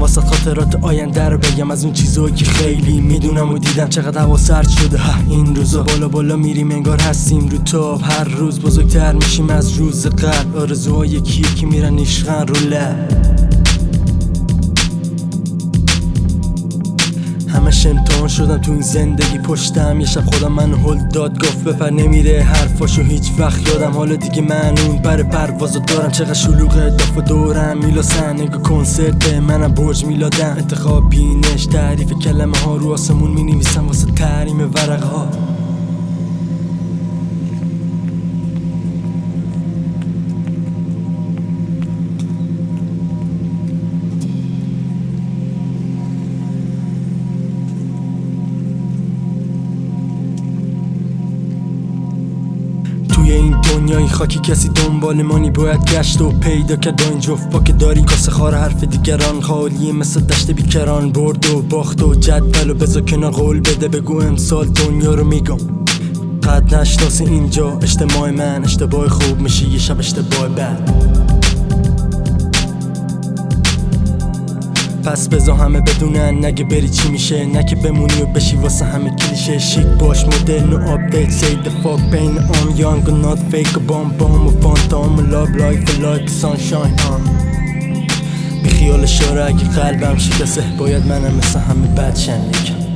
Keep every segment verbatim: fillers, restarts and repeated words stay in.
واسه خاطرات آینده رو بگم، از اون چیزایی که خیلی میدونم و دیدم. چقدر هوا سرد شده ها این روزا، بالا بالا میریم انگار هستیم رو تاب. هر روز بزرگتر میشیم از روز قبل، آرزوهای یکی یکی میرن عشقن رو لب. همش امتحان شدم تو این زندگی پشتم. یه شب خودم من هل داد گفت بپر، نمیره حرفاشو هیچ وقت یادم. حالا دیگه من اون بر پروازو دارم. چقدر شلوغه داف و دورم میلاسن، نگاه کنسرت منم برج میلادم. انتخاب بینش تعریف کلمه ها رو آسمون مینویسم واسه تحریم ورقه ها. توی این دنیای خاکی کسی دنبال مانی باید گشت و پیدا کرد. با این جفت با که داری کاسه خار حرف دیگران، خالیه مثل دشت بیکران. برد و باخت و جدول و بذار کنار، قول بده بگو امسال دنیا رو میگم. قد نشناس اینجا اجتماع من، اشتباه خوب میشه یه شب اشتباه بد. پس بذار همه بدونن نگه بری چی میشه، نه که بمونی و بشی واسه همه کلیشه. شیک باش مدل نو آپدیت say the fuck pain I'm young and not fake. بام بام و فانتام و love life like sunshine. بی خیال شاره اگه قلبم شکسته، باید منم مثل همه بد شم یکم.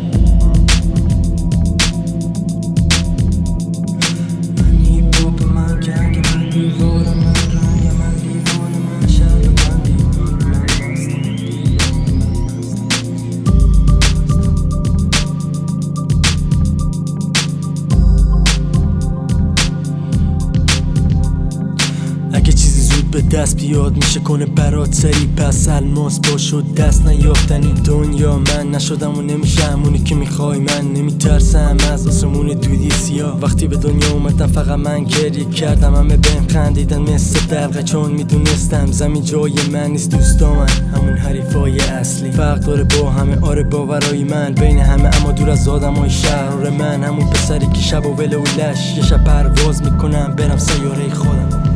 اگه چیزی زود به دست بیاد میشه کنه برات سری، پس الماس باشد دست نیافتن این دنیا. من نشدم و نمیشه همونی که میخوای، من نمیترسم از آسمون دودی سیاه. وقتی به دنیا اومدم فقط من گریه کردم، همه بهم خندیدن مثل دلقه، چون میدونستم زمین جای من نیست. دوستا من همون حریفای اصلی، فرق داره با همه آره باورای من بین همه، اما دور از آدمای شهر من. همون پسری که شب و ول و لش یه شب پرواز میکنم برم سیاره خودم.